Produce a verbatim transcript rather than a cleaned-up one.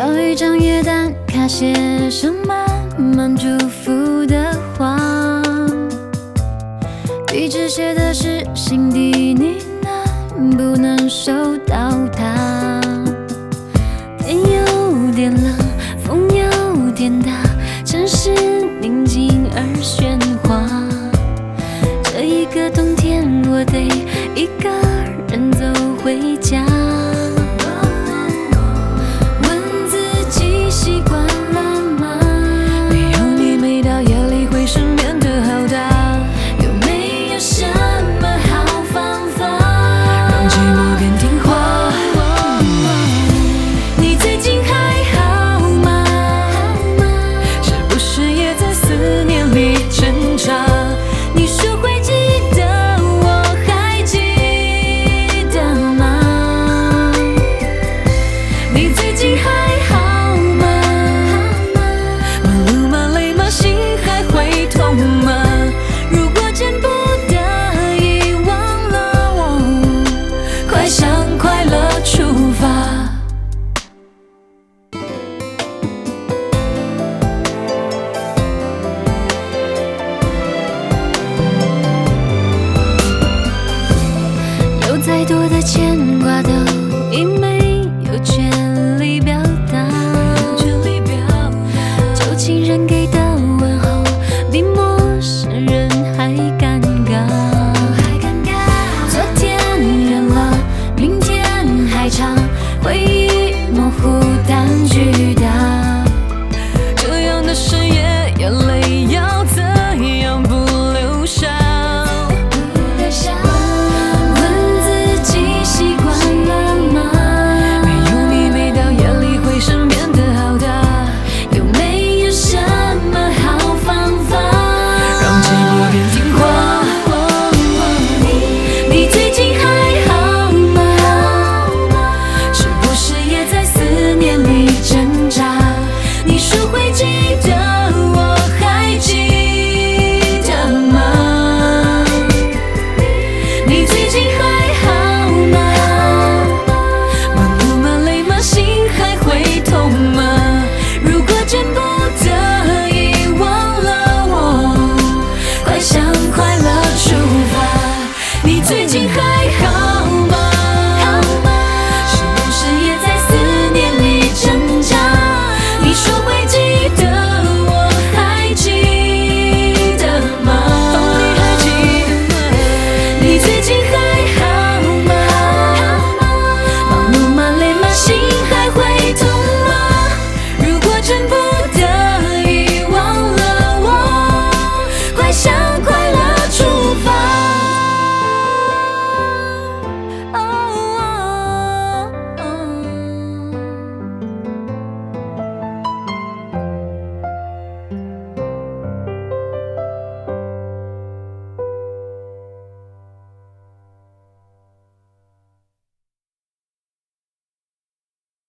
有一张夜单卡，写上满满祝福的话，地址写的是心底呢喃，不能收到它。天有点冷，风有点大，城市宁静而喧哗。这一个冬天，我得一个人走回家。问自己习惯了吗？没有你，每到夜里回声变得好大。有没有什么好方法，让寂寞变听话？你最近还好吗？是不是也在思念里挣扎？你说会记得，我还记得吗？你最近还